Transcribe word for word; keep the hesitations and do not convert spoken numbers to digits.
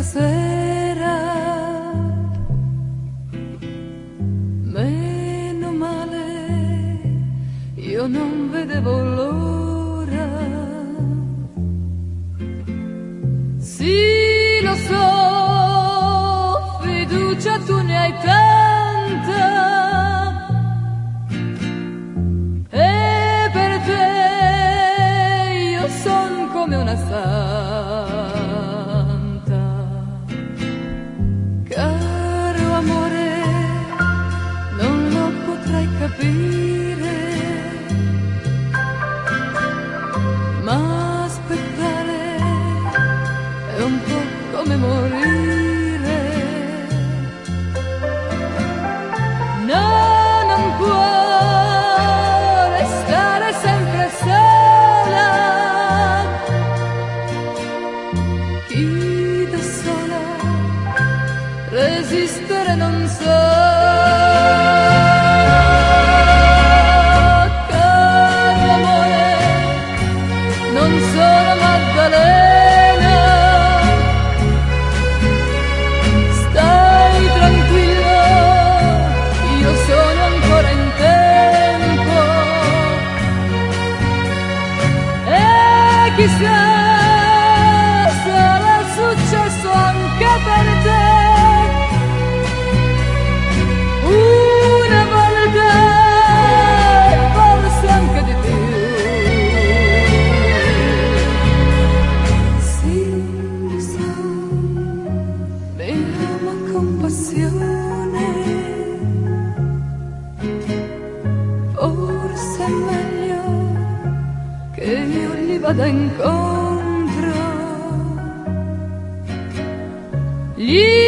sera. Meno male, io non vedevo l'ora. Sì, lo so, fiducia tu ne hai tanta, e per te io son come una santa. Caro amore, non lo potrai capire, ma aspettare è un po' come morire. No, non può restare sempre sola. Chi da sola resistere non sa. Caro amore, non sono Maddalena. Stai tranquillo, io sono ancora in tempo. E chissà, sarà successo anche per te. Una volta, forse anche di più. Sì, lo so, mi ama con passione. Forse è meglio che io gli vada incontro. Gli